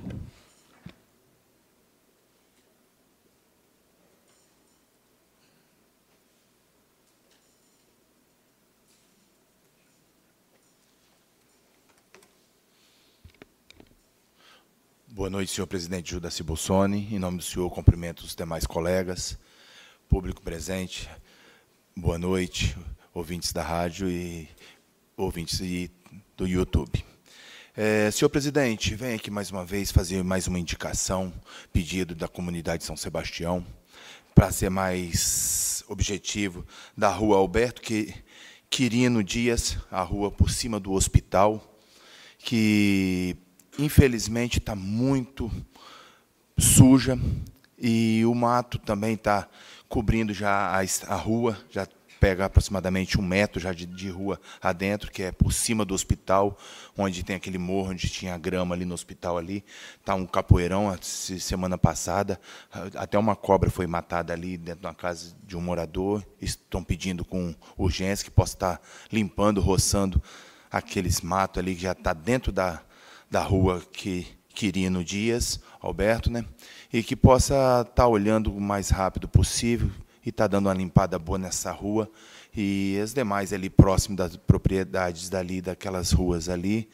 Boa noite, senhor presidente Judaci Bossoni. Em nome do senhor, cumprimento os demais colegas, público presente. Boa noite, ouvintes da rádio e ouvintes do YouTube. Senhor presidente, venho aqui mais uma vez fazer mais uma indicação, pedido da comunidade de São Sebastião, para ser mais objetivo, da rua Alberto Quirino Dias, a rua por cima do hospital, que infelizmente está muito suja e o mato também está cobrindo já a rua, já pega aproximadamente 1 metro já de rua adentro, que é por cima do hospital, onde tem aquele morro, onde tinha grama ali no hospital ali. Está um capoeirão, semana passada, até uma cobra foi matada ali dentro de uma casa de um morador. Estão pedindo com urgência que possa estar limpando, roçando aqueles matos ali que já está dentro da rua Quirino Dias, Alberto, né? E que possa estar olhando o mais rápido possível e está dando uma limpada boa nessa rua e as demais ali próximo das propriedades dali, daquelas ruas ali,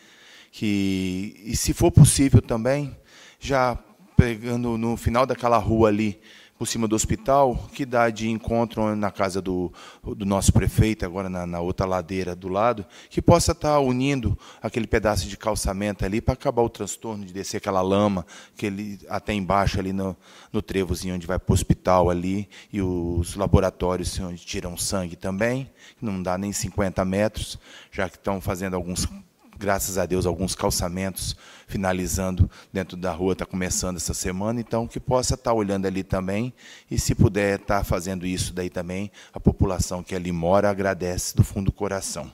e se for possível também, já pegando no final daquela rua ali, por cima do hospital, que dá de encontro na casa do nosso prefeito, agora na outra ladeira do lado, que possa estar unindo aquele pedaço de calçamento ali para acabar o transtorno de descer aquela lama, que ele até embaixo ali no trevozinho onde vai para o hospital ali, e os laboratórios onde tiram sangue também, não dá nem 50 metros, já que estão fazendo graças a Deus, alguns calçamentos finalizando dentro da rua, está começando essa semana, então que possa estar olhando ali também, e se puder estar fazendo isso daí também, a população que ali mora agradece do fundo do coração.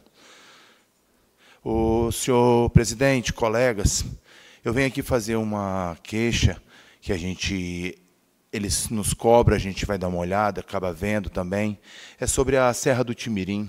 O senhor presidente, colegas, eu venho aqui fazer uma queixa que eles nos cobram, a gente vai dar uma olhada, acaba vendo também, é sobre a Serra do Timirim.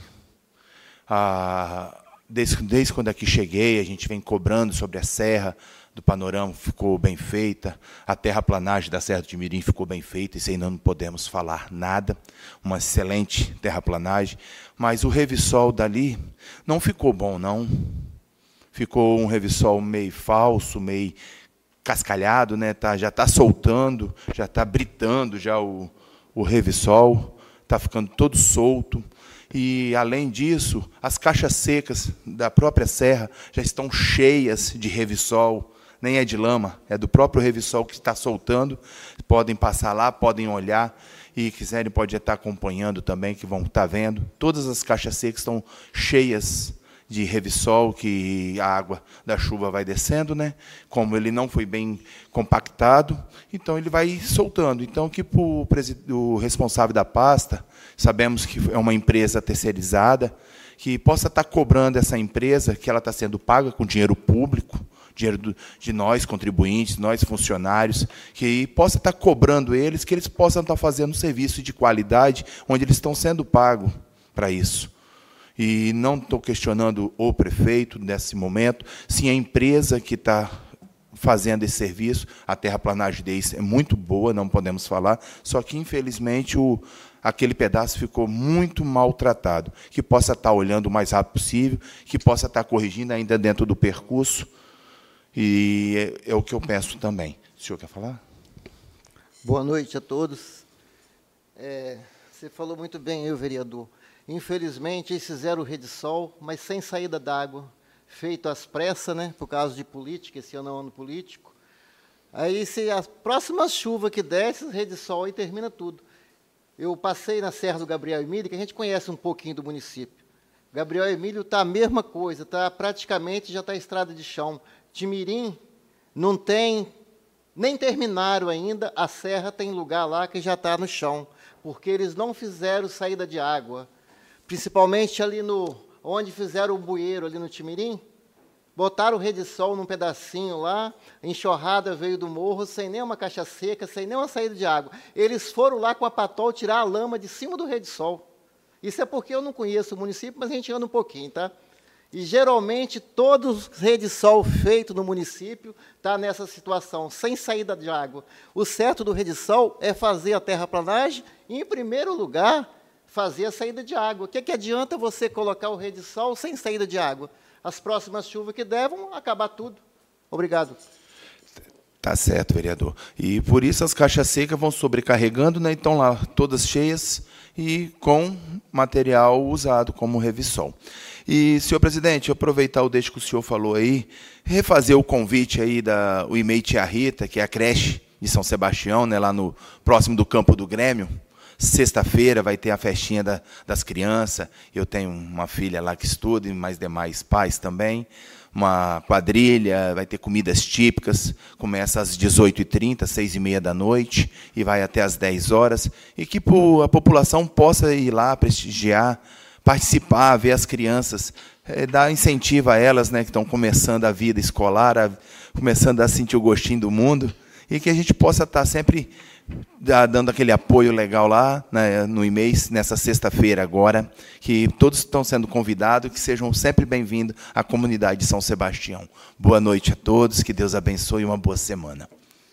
Desde quando aqui cheguei, a gente vem cobrando sobre a serra do panorama, ficou bem feita, a terraplanagem da Serra do Timirim ficou bem feita, isso aí não podemos falar nada, uma excelente terraplanagem, mas o revissol dali não ficou bom, não. Ficou um revissol meio falso, meio cascalhado, né? Já está soltando, já está britando já o revissol, está ficando todo solto. E, além disso, as caixas secas da própria serra já estão cheias de revissol, nem é de lama, é do próprio revissol que está soltando. Podem passar lá, podem olhar, e quiserem pode estar acompanhando também, que vão estar vendo. Todas as caixas secas estão cheias de revissol, que a água da chuva vai descendo, né? Como ele não foi bem compactado, então ele vai soltando. Então, que o responsável da pasta, sabemos que é uma empresa terceirizada, que possa estar cobrando essa empresa, que ela está sendo paga com dinheiro público, dinheiro de nós, contribuintes, nós, funcionários, que possa estar cobrando eles, que eles possam estar fazendo um serviço de qualidade, onde eles estão sendo pagos para isso. E não estou questionando o prefeito nesse momento, sim a empresa que está fazendo esse serviço, a terraplanagem deles é muito boa, não podemos falar, só que, infelizmente, aquele pedaço ficou muito maltratado, que possa estar olhando o mais rápido possível, que possa estar corrigindo ainda dentro do percurso, e é o que eu penso também. O senhor quer falar? Boa noite a todos. Você falou muito bem, vereador. Infelizmente, eles fizeram o Redisol, mas sem saída d'água, feito às pressas, né, por causa de política, esse ano é um ano político. Aí, se a próxima chuva que desce, Redisol, aí termina tudo. Eu passei na Serra do Gabriel Emílio, que a gente conhece um pouquinho do município. Gabriel Emílio está a mesma coisa, praticamente já está estrada de chão. Timirim não tem, nem terminaram ainda, a serra tem lugar lá que já está no chão, porque eles não fizeram saída de água. Principalmente ali onde fizeram o bueiro, ali no Timirim, botaram o Redisol num pedacinho lá, a enxurrada veio do morro, sem nem uma caixa seca, sem nem uma saída de água. Eles foram lá com a patol tirar a lama de cima do Redisol. Isso é porque eu não conheço o município, mas a gente anda um pouquinho, tá? E, geralmente, todos os Redisol feitos no município está nessa situação, sem saída de água. O certo do Redisol é fazer a terraplanagem e, em primeiro lugar, fazer a saída de água. O que adianta você colocar o Redisol sem saída de água? As próximas chuvas que der vão acabar tudo. Obrigado. Tá certo, vereador. E, por isso, as caixas secas vão sobrecarregando, né? Então, lá, todas cheias e com material usado como Revissol. E, senhor presidente, aproveitar o deixo que o senhor falou aí, refazer o convite aí o e-mail Tia Rita, que é a creche de São Sebastião, né, lá próximo do campo do Grêmio. Sexta-feira vai ter a festinha das crianças. Eu tenho uma filha lá que estuda, e mais demais pais também. Uma quadrilha, vai ter comidas típicas, começa às 18h30, 6h30 da noite, e vai até às 10 horas, e que a população possa ir lá prestigiar, participar, ver as crianças, dar incentivo a elas, né, que estão começando a vida escolar, começando a sentir o gostinho do mundo, e que a gente possa estar sempre dando aquele apoio legal lá, né, no e-mail, nessa sexta-feira agora, que todos estão sendo convidados, que sejam sempre bem-vindos à comunidade de São Sebastião. Boa noite a todos, que Deus abençoe e uma boa semana.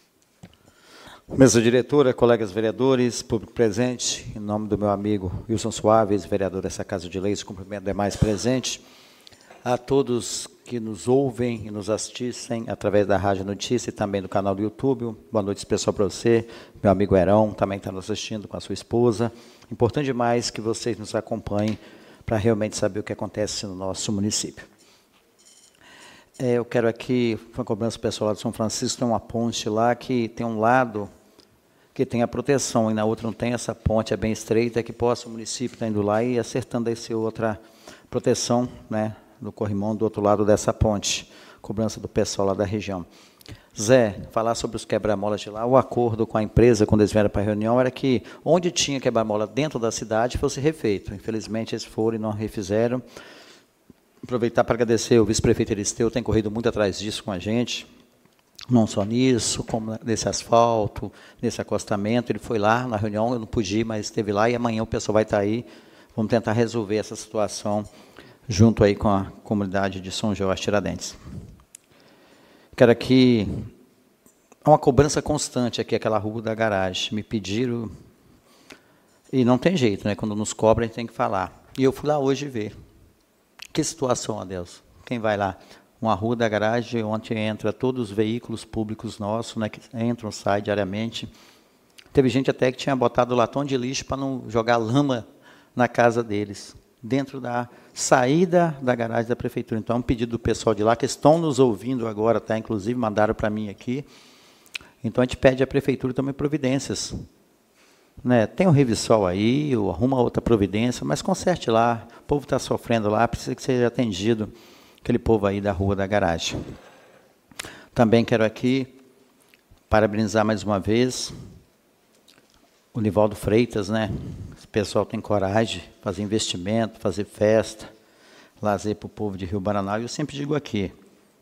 Mesa diretora, colegas vereadores, público presente, em nome do meu amigo Wilson Soares, vereador dessa Casa de Leis, cumprimento demais presentes, a todos que nos ouvem e nos assistem através da Rádio Notícia e também do canal do YouTube. Boa noite especial para você, meu amigo Herão, também está nos assistindo com a sua esposa. Importante demais que vocês nos acompanhem para realmente saber o que acontece no nosso município. Eu quero aqui, foi uma cobrança pessoal lá de São Francisco, tem uma ponte lá que tem um lado que tem a proteção e na outra não tem. Essa ponte é bem estreita, que possa o município estar indo lá e acertando essa outra proteção, né, do corrimão do outro lado dessa ponte. Cobrança do pessoal lá da região. Zé, falar sobre os quebra-molas de lá, o acordo com a empresa, quando eles vieram para a reunião, era que onde tinha quebra-mola dentro da cidade fosse refeito. Infelizmente, eles foram e não refizeram. Aproveitar para agradecer, o vice-prefeito Elisteu tem corrido muito atrás disso com a gente, não só nisso, como nesse asfalto, nesse acostamento. Ele foi lá na reunião, eu não pude ir, mas esteve lá, e amanhã o pessoal vai estar aí. Vamos tentar resolver essa situação junto aí com a comunidade de São Jorge Tiradentes. Quero aqui, uma cobrança constante aqui, aquela rua da garagem. Me pediram, e não tem jeito, né? Quando nos cobra, a gente tem que falar. E eu fui lá hoje ver. Que situação, Deus. Quem vai lá? Uma rua da garagem onde entra todos os veículos públicos nossos, né, que entram e saem diariamente. Teve gente até que tinha botado latão de lixo para não jogar lama na casa deles, dentro da saída da garagem da prefeitura. Então, é um pedido do pessoal de lá, que estão nos ouvindo agora, tá? Inclusive, mandaram para mim aqui. Então, a gente pede à prefeitura também providências. Né? Tem um Revisol aí, ou arruma outra providência, mas conserte lá. O povo está sofrendo lá, precisa que seja atendido, aquele povo aí da rua da garagem. Também quero aqui parabenizar mais uma vez o Nivaldo Freitas, né? O pessoal tem coragem de fazer investimento, fazer festa, lazer para o povo de Rio Paraná. E eu sempre digo aqui,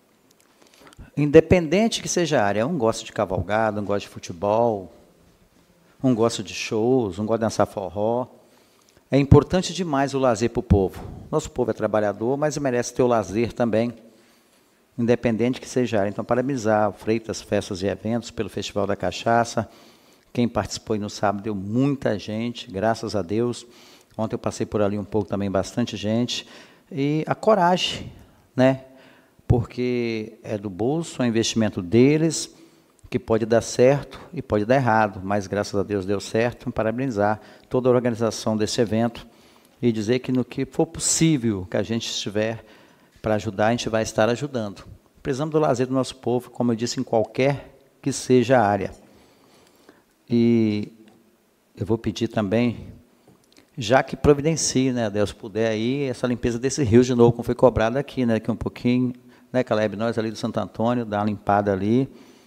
independente que seja a área, um gosta de cavalgada, um gosta de futebol, um gosta de shows, um gosta de dançar forró. É importante demais o lazer para o povo. Nosso povo é trabalhador, mas merece ter o lazer também, independente que seja a área. Então, parabenizar o Freitas Festas e Eventos pelo Festival da Cachaça. Quem participou aí no sábado deu muita gente, graças a Deus. Ontem eu passei por ali um pouco também, bastante gente. E a coragem, né? Porque é do bolso, é um investimento deles, que pode dar certo e pode dar errado, mas graças a Deus deu certo. Parabenizar toda a organização desse evento e dizer que no que for possível que a gente estiver para ajudar, a gente vai estar ajudando. Precisamos do lazer do nosso povo, como eu disse, em qualquer que seja a área. E eu vou pedir também, já que providencie, né, Deus puder aí, essa limpeza desse rio de novo, como foi cobrado aqui, né, que um pouquinho, né, Caleb, nós ali do Santo Antônio, dá uma limpada ali.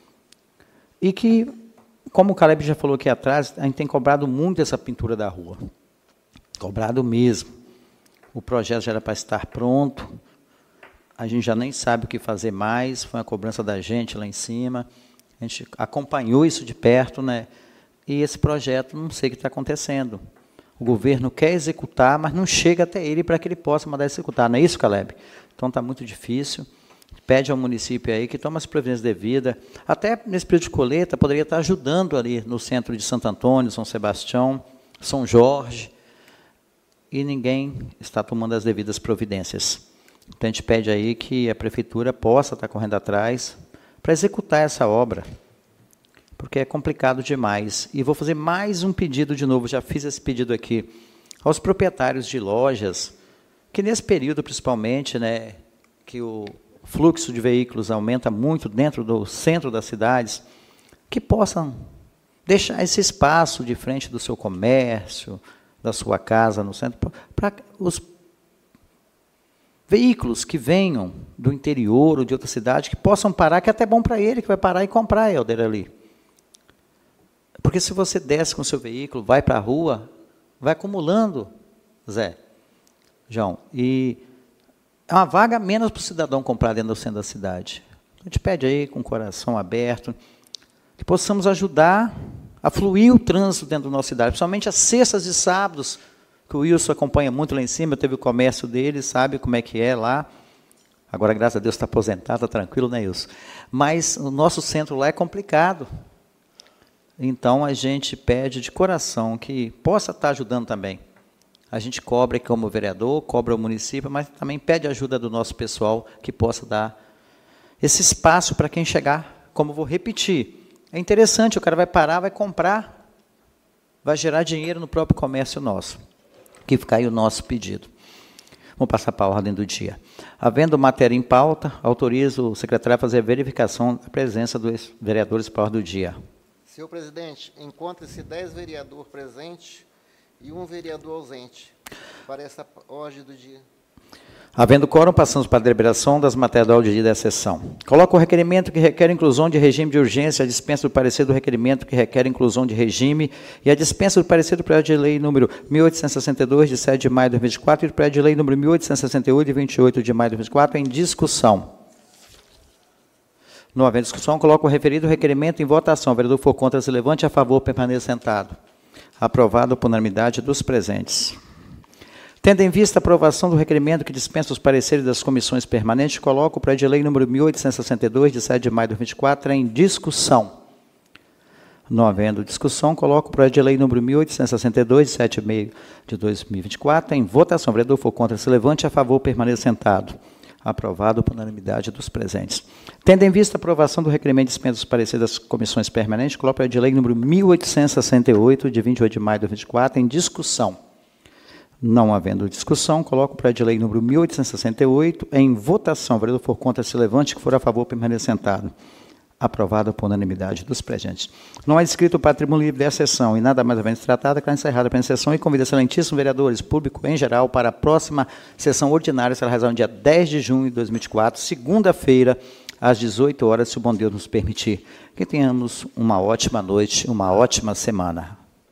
E que, como o Caleb já falou aqui atrás, a gente tem cobrado muito essa pintura da rua. Cobrado mesmo. O projeto já era para estar pronto, a gente já nem sabe o que fazer mais, foi uma cobrança da gente lá em cima, a gente acompanhou isso de perto, né? E esse projeto, não sei o que está acontecendo. O governo quer executar, mas não chega até ele para que ele possa mandar executar. Não é isso, Caleb? Então está muito difícil. Pede ao município aí que tome as providências devidas. Até nesse período de colheita, poderia estar ajudando ali no centro de Santo Antônio, São Sebastião, São Jorge, e ninguém está tomando as devidas providências. Então, a gente pede aí que a prefeitura possa estar correndo atrás para executar essa obra, porque é complicado demais. E vou fazer mais um pedido de novo, já fiz esse pedido aqui, aos proprietários de lojas, que nesse período, principalmente, né, que o fluxo de veículos aumenta muito dentro do centro das cidades, que possam deixar esse espaço de frente do seu comércio, da sua casa no centro, para os veículos que venham do interior ou de outra cidade, que possam parar, que é até bom para ele, que vai parar e comprar, Helder, ali. Porque se você desce com o seu veículo, vai para a rua, vai acumulando, Zé, João, e é uma vaga menos para o cidadão comprar dentro do centro da cidade. A gente pede aí, com o coração aberto, que possamos ajudar a fluir o trânsito dentro da nossa cidade, principalmente às sextas e sábados, que o Wilson acompanha muito lá em cima, eu teve o comércio dele, sabe como é que é lá. Agora, graças a Deus, está aposentado, está tranquilo, né, Wilson? Mas o nosso centro lá é complicado. Então, a gente pede de coração que possa estar ajudando também A gente cobra como vereador, cobra o município, mas também pede ajuda do nosso pessoal que possa dar esse espaço para quem chegar. Como vou repetir, é interessante, o cara vai parar, vai comprar, vai gerar dinheiro no próprio comércio nosso. Que fica aí o nosso pedido. Vamos passar para a ordem do dia. Havendo matéria em pauta, autorizo o secretário a fazer a verificação da presença dos vereadores para a ordem do dia. Senhor presidente, encontra-se 10 vereadores presentes e 1 vereador ausente para essa ordem do dia. Havendo quórum, passamos para a deliberação das matérias da ordem do dia da sessão. Coloco o requerimento que requer inclusão de regime de urgência, a dispensa do parecer do requerimento que requer inclusão de regime e a dispensa do parecer do projeto de lei número 1862, de 7 de maio de 2024, e do projeto de lei número 1868, de 28 de maio de 2024, em discussão. Não havendo discussão, coloco o referido requerimento em votação. O vereador for contra, se levante. A favor, permaneça sentado. Aprovado por unanimidade dos presentes. Tendo em vista a aprovação do requerimento que dispensa os pareceres das comissões permanentes, coloco o projeto de lei número 1862, de 7 de maio de 2024, em discussão. Não havendo discussão, coloco o projeto de lei número 1862, de 7 de maio de 2024, em votação. O vereador for contra, se levante. A favor, permaneça sentado. Aprovado por unanimidade dos presentes. Tendo em vista a aprovação do requerimento de dispensa dos pareceres das comissões permanentes, coloco o projeto de lei número 1868, de 28 de maio de 2024, em discussão. Não havendo discussão, coloco o projeto de lei número 1868 em votação. O vereador for contra, se levante. Que for a favor, permaneça sentado. Aprovado por unanimidade dos presentes. Não é inscrito para a tribuna livre dessa sessão e nada mais havendo tratado, declaro encerrada a primeira sessão e convido excelentíssimos vereadores, público em geral, para a próxima sessão ordinária, será realizada no dia 10 de junho de 2024, segunda-feira, às 18 horas, se o bom Deus nos permitir. Que tenhamos uma ótima noite, uma ótima semana.